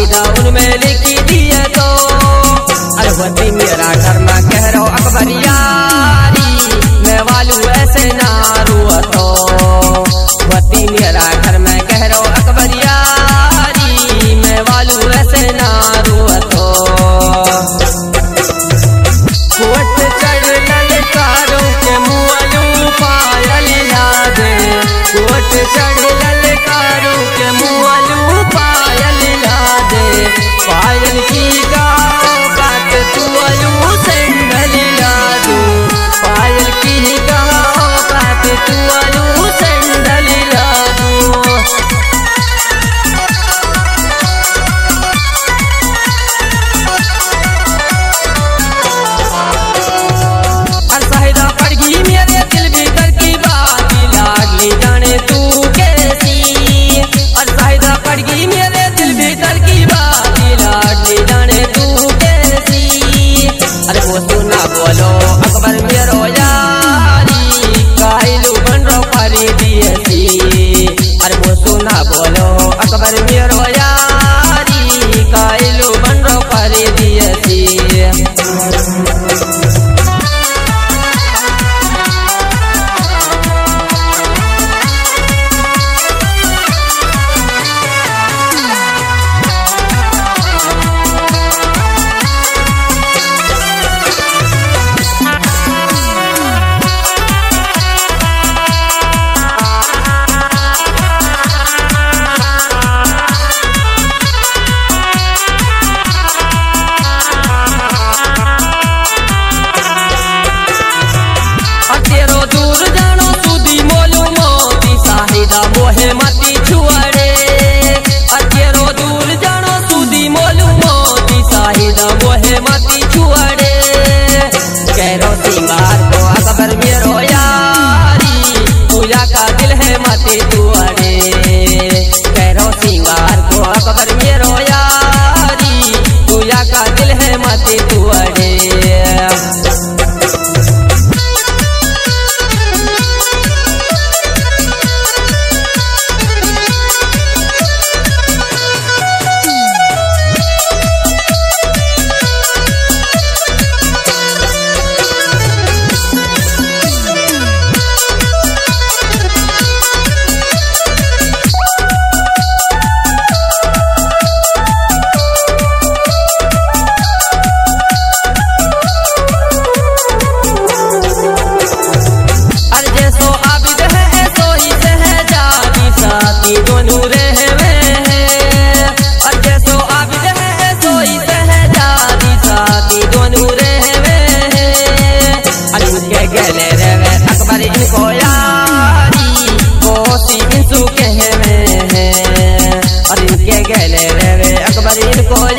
शाहिदा उनमें लिखी दिए तो अरे वती मेरा घर में कह रहा अकबर यारी मैं वालू ऐसे ना रुआ तो वती मेरा घर में कह रहा अकबर यारी मैं वालू ऐसे ना रुआ तो कोट चढ़ ललकारों के मुआलू पायल याद कोट चढ़ ललकारों के मुआलू पायल याद पायल की गाओ बात तुअलू सेंडल याद पायल की गाओ बात तुअलू सेंडल याद बोलो अकबर मेरो यारी कायलू बन रो फरीदी अरे वो सुना बोलो अकबर मेरो यारी कायलू बन रो फरीदी मोहे मती छुअड़े अकेरो दूर जानो सुदी मोलू मोती शाहिदा मोहे मती छुअड़े कैरो सिंगार को अकबर मेरो यारी पूजा का दिल है मती तुअड़े कैरो सिंगार को अकबर मेरो यारी पूजा का दिल है मती तुअड़े दोनों रहवे हैं और जैसो आबिद है सोई सहजादी साथी दोनों रहवे हैं अरे उनके गले रहवे अकबर इनको यारी कोसी इंसू कहवे हैं और इनके गले रहवे अकबर इनको